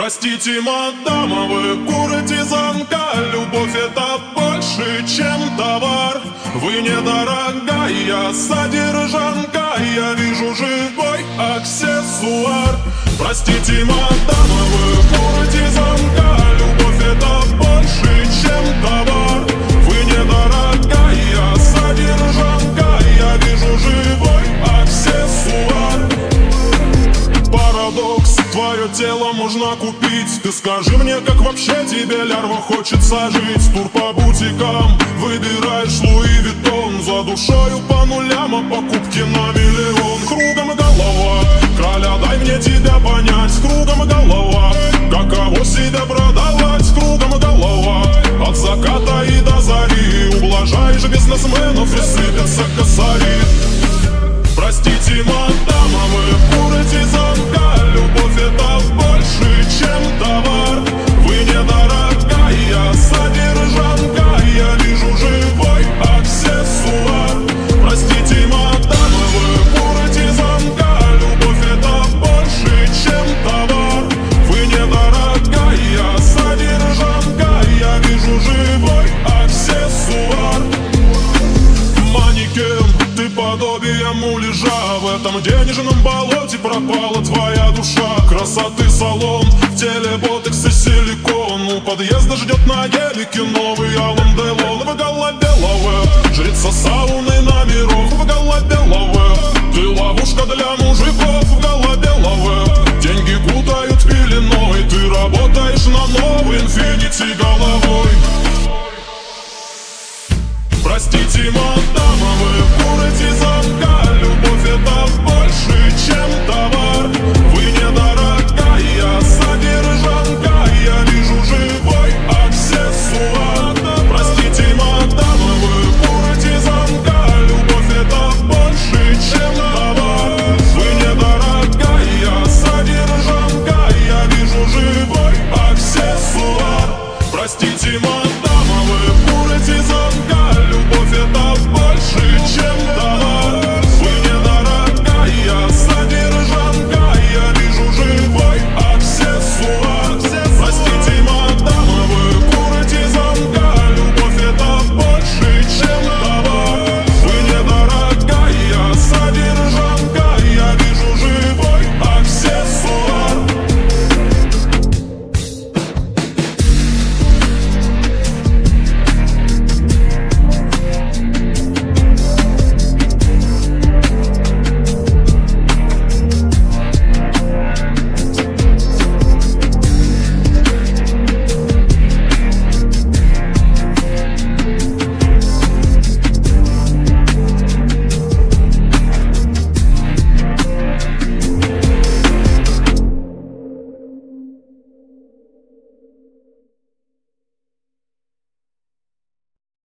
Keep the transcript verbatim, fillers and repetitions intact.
Простите, мадама, вы куртизанка. Любовь это больше, чем товар. Вы недорогая содержанка, я вижу живой аксессуар. Простите, мадама, вы куртизанка. Любовь это больше, чем товар. Вы недорогая содержанка, я вижу живой аксессуар. Парадокс, твое тело можно купить. Ты скажи мне, как вообще тебе, лярва, хочется жить? Тур по бутикам, выбираешь Луи Виттон. За душою по нулям, а покупки на миллион. Кругом голова, краля, дай мне тебя понять. Кругом голова, каково себя продавать? Кругом голова, от заката и до зари. Ублажаешь бизнесменов и сыпятся косари. Простите, мадама, вы куртизанка. Любовь это больше, чем товар. Вы недорогая содержанка, я вижу живой аксессуар. Простите, мадама, вы куртизанка. Любовь это больше, чем товар. Вы недорогая содержанка, я вижу живой аксессуар. Манекен, ты подобие муляжа. В этом денежном болоте пропала твоя душа. Красоты салон, в теле ботекс и силикон. У подъезда ждет на гелике новый Алан Делон. В голове лавэ, жрица сауны номеров. В голове лавэ, ты ловушка для мужиков. В голове лавэ, деньги кутают пеленой. Ты работаешь на новый инфинити головой. Простите, мадам,